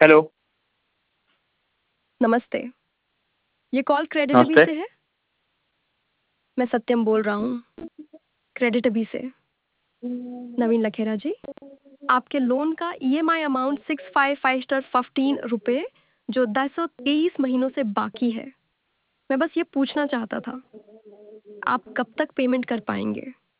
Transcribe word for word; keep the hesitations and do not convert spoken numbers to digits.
Hello. नमस्ते। ये call KreditBee नमस्ते। से है? मैं सत्यम बोल रहा हूँ, क्रेडिटबी से। नवीन लखेरा जी, आपके लोन का EMI amount six five five star fifteen रुपए जो दस सौ तेईस महीनों से बाकी है। मैं बस ये पूछना चाहता था, आप कब तक पेमेंट कर पाएँगे?